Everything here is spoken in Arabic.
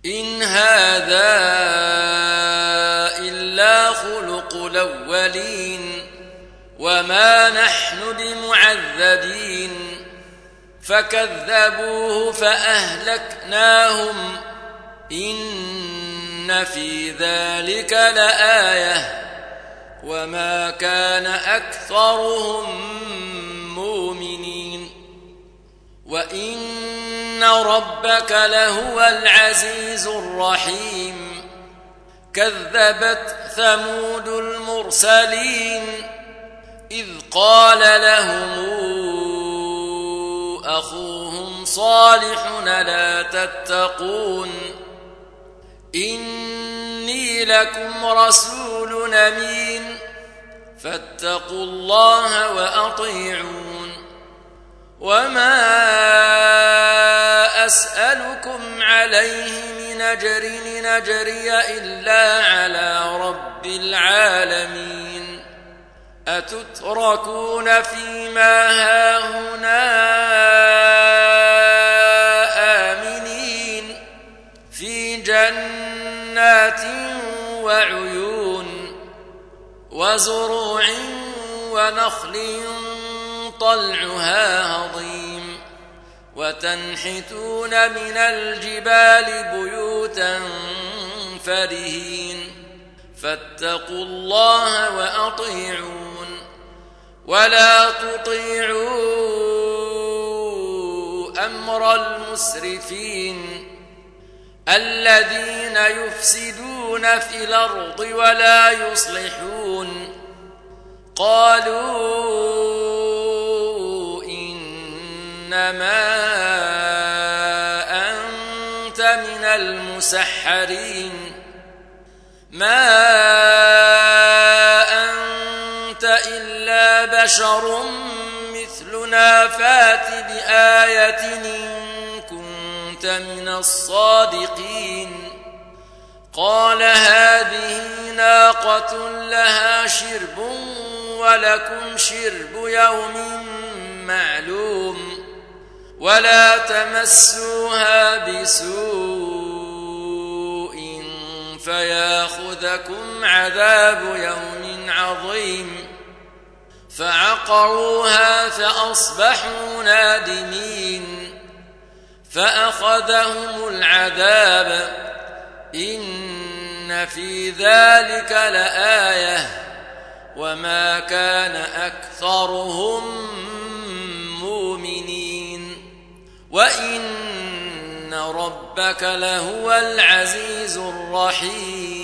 إن هذا إلا خلق الأولين وما نحن بمعذبين فكذبوه فأهلكناهم إن في ذلك لآية وما كان أكثرهم مؤمنين وإن ربك لهو العزيز الرحيم كذبت ثمود المرسلين إذ قال لهم أخوهم صالح لا تتقون إني لكم رسول أمين فاتقوا الله وأطيعون وما أسألكم عليه من أجر إن أجري إلا على رب العالمين أتتركون فيما هاهنا آمنين في جنات وعيون وزروع ونخل طلعها هضيم وتنحتون من الجبال بيوتا فرهين فاتقوا الله وأطيعون ولا تطيعوا أمر المسرفين الذين يفسدون في الأرض ولا يصلحون قالوا إنما أنت من المسحرين ما أنت إلا بشر مثلنا فات بآية إن كنت من الصادقين قال هذه ناقة لها شرب ولكم شرب يوم معلوم ولا تمسوها بسوء فياخذكم عذاب يوم عظيم فعقروها فأصبحوا نادمين فأخذهم العذاب إن في ذلك لآية وما كان أكثرهم مؤمنين وإن ربك لهو العزيز الرحيم